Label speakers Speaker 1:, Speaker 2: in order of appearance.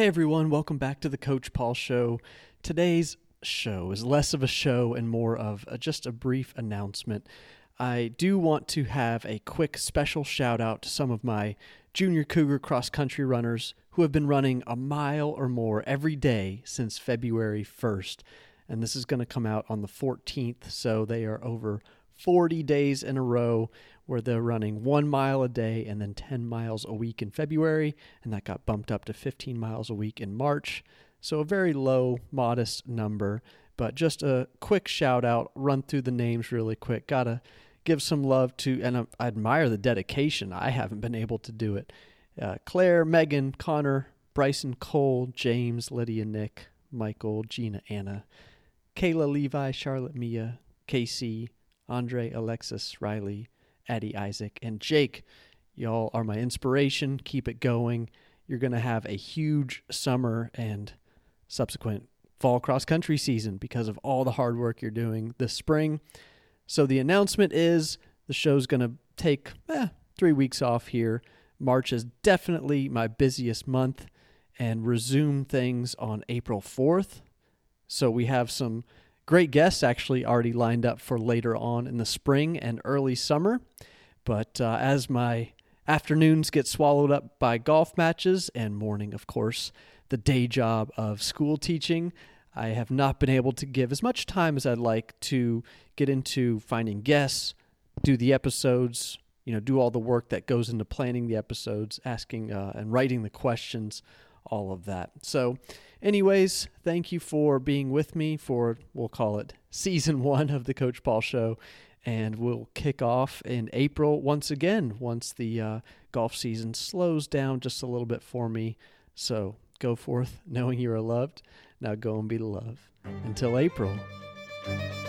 Speaker 1: Hey everyone, welcome back to the Coach Paul Show. Today's show is less of a show and more of just a brief announcement. I do want to have a quick special shout out to some of my junior Cougar cross-country runners who have been running a mile or more every day since February 1st. And this is going to come out on the 14th, so they are over 40 days in a row where they're running 1 mile a day and then 10 miles a week in February, and that got bumped up to 15 miles a week in March. So a very low, modest number, but just a quick shout out, run through the names really quick. Gotta give some love to, and I admire the dedication. I haven't been able to do it. Claire, Megan, Connor, Bryson, Cole, James, Lydia, Nick, Michael, Gina, Anna, Kayla, Levi, Charlotte, Mia, Casey, Andre, Alexis, Riley, Addie, Isaac, and Jake. Y'all are my inspiration. Keep it going. You're going to have a huge summer and subsequent fall cross-country season because of all the hard work you're doing this spring. So the announcement is the show's going to take 3 weeks off here. March is definitely my busiest month and resume things on April 4th. So we have some great guests actually already lined up for later on in the spring and early summer. But as my afternoons get swallowed up by golf matches and morning, of course, the day job of school teaching, I have not been able to give as much time as I'd like to get into finding guests, do the episodes, do all the work that goes into planning the episodes, asking and writing the questions, all of that. So anyways, thank you for being with me for, we'll call it season 1 of the Coach Paul Show, and we'll kick off in April once again, once the golf season slows down just a little bit for me. So go forth knowing you are loved. Now go and be loved. Until April.